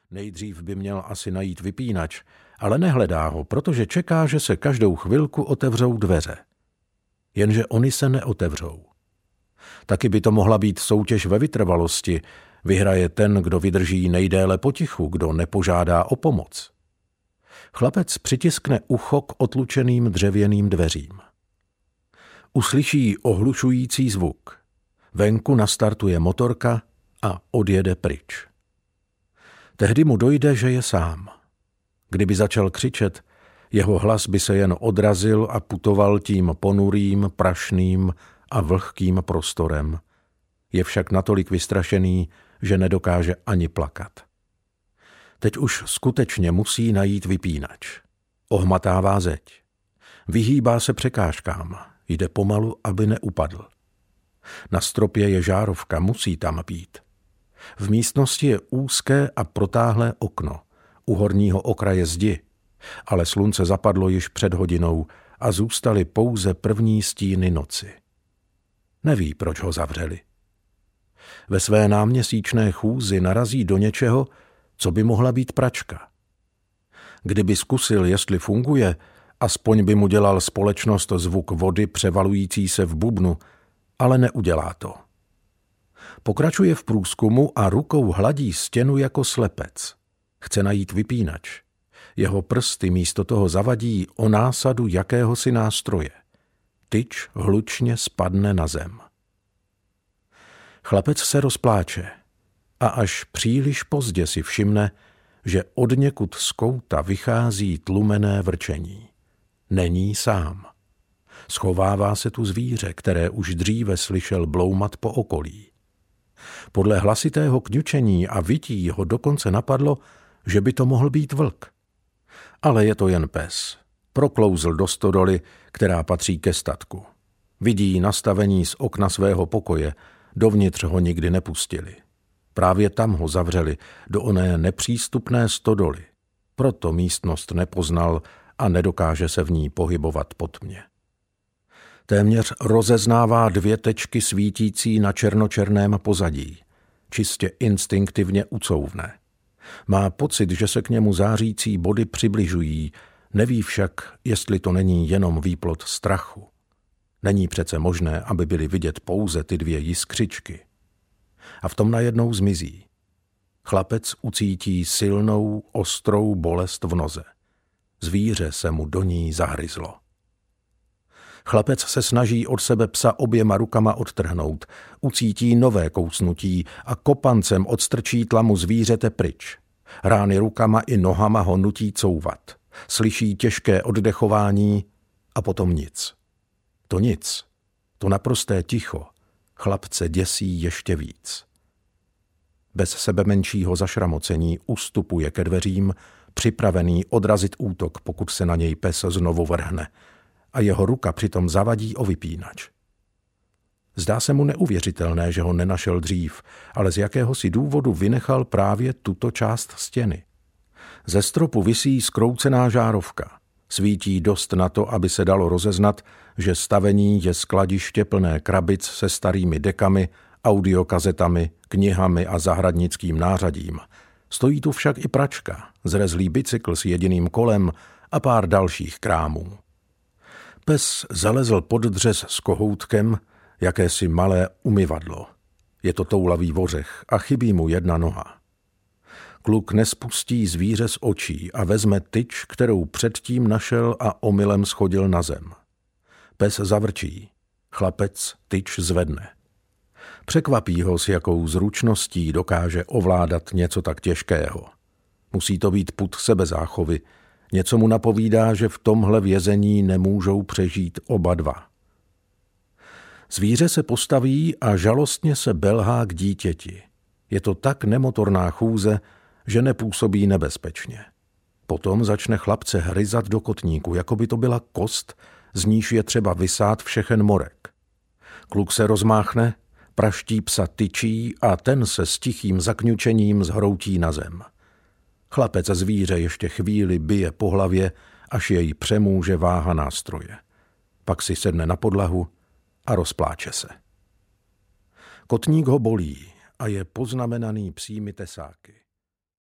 Nejdřív by měl asi najít vypínač, ale nehledá ho, protože čeká, že se každou chvilku otevřou dveře. Jenže oni se neotevřou. Taky by to mohla být soutěž ve vytrvalosti. Vyhraje ten, kdo vydrží nejdéle potichu, kdo nepožádá o pomoc. Chlapec přitiskne ucho k otlučeným dřevěným dveřím. Uslyší ohlušující zvuk. Venku nastartuje motorka a odjede pryč. Tehdy mu dojde, že je sám. Kdyby začal křičet, jeho hlas by se jen odrazil a putoval tím ponurým, prašným a vlhkým prostorem. Je však natolik vystrašený, že nedokáže ani plakat. Teď už skutečně musí najít vypínač. Ohmatává zeď. Vyhýbá se překážkám. Jde pomalu, aby neupadl. Na stropě je žárovka, musí tam být. V místnosti je úzké a protáhlé okno. U horního okraje zdi. Ale slunce zapadlo již před hodinou a zůstaly pouze první stíny noci. Neví, proč ho zavřeli. Ve své náměsíčné chůzi narazí do něčeho, co by mohla být pračka. Kdyby zkusil, jestli funguje, aspoň by mu dělal společnost zvuk vody převalující se v bubnu, ale neudělá to. Pokračuje v průzkumu a rukou hladí stěnu jako slepec. Chce najít vypínač. Jeho prsty místo toho zavadí o násadu jakéhosi nástroje. Tyč hlučně spadne na zem. Chlapec se rozpláče a až příliš pozdě si všimne, že odněkud z kouta vychází tlumené vrčení. Není sám. Schovává se tu zvíře, které už dříve slyšel bloumat po okolí. Podle hlasitého kňučení a vytí ho dokonce napadlo, že by to mohl být vlk. Ale je to jen pes. Proklouzl do stodoly, která patří ke statku. Vidí nastavení z okna svého pokoje, dovnitř ho nikdy nepustili. Právě tam ho zavřeli, do oné nepřístupné stodoly. Proto místnost nepoznal a nedokáže se v ní pohybovat po tmě. Téměř rozeznává 2 tečky svítící na černočerném pozadí. Čistě instinktivně ucouvne. Má pocit, že se k němu zářící body přibližují, neví však, jestli to není jenom výplod strachu. Není přece možné, aby byly vidět pouze ty 2 jiskřičky. A v tom najednou zmizí. Chlapec ucítí silnou, ostrou bolest v noze. Zvíře se mu do ní zahryzlo. Chlapec se snaží od sebe psa oběma rukama odtrhnout, ucítí nové kousnutí a kopancem odstrčí tlamu zvířete pryč. Rány rukama i nohama ho nutí couvat. Slyší těžké oddechování a potom nic. To nic, to naprosté ticho, chlapce děsí ještě víc. Bez sebemenšího zašramocení ustupuje ke dveřím, připravený odrazit útok, pokud se na něj pes znovu vrhne, a jeho ruka přitom zavadí o vypínač. Zdá se mu neuvěřitelné, že ho nenašel dřív, ale z jakéhosi důvodu vynechal právě tuto část stěny. Ze stropu visí zkroucená žárovka. Svítí dost na to, aby se dalo rozeznat, že stavení je skladiště plné krabic se starými dekami, audiokazetami, knihami a zahradnickým nářadím. Stojí tu však i pračka, zrezlý bicykl s jediným kolem a pár dalších krámů. Pes zalezl pod dřez s kohoutkem, jakési malé umyvadlo. Je to toulavý vořech a chybí mu 1 noha. Kluk nespustí zvíře z očí a vezme tyč, kterou předtím našel a omylem shodil na zem. Pes zavrčí. Chlapec tyč zvedne. Překvapí ho, s jakou zručností dokáže ovládat něco tak těžkého. Musí to být pud sebezáchovy. Něco mu napovídá, že v tomhle vězení nemůžou přežít oba 2. Zvíře se postaví a žalostně se belhá k dítěti. Je to tak nemotorná chůze, že nepůsobí nebezpečně. Potom začne chlapce hryzat do kotníku, jako by to byla kost, z níž je třeba vysát všechen morek. Kluk se rozmáchne, praští psa tyčí a ten se s tichým zakňučením zhroutí na zem. Chlapec a zvíře ještě chvíli bije po hlavě, až jej přemůže váha nástroje. Pak si sedne na podlahu a rozpláče se. Kotník ho bolí a je poznamenaný psími tesáky.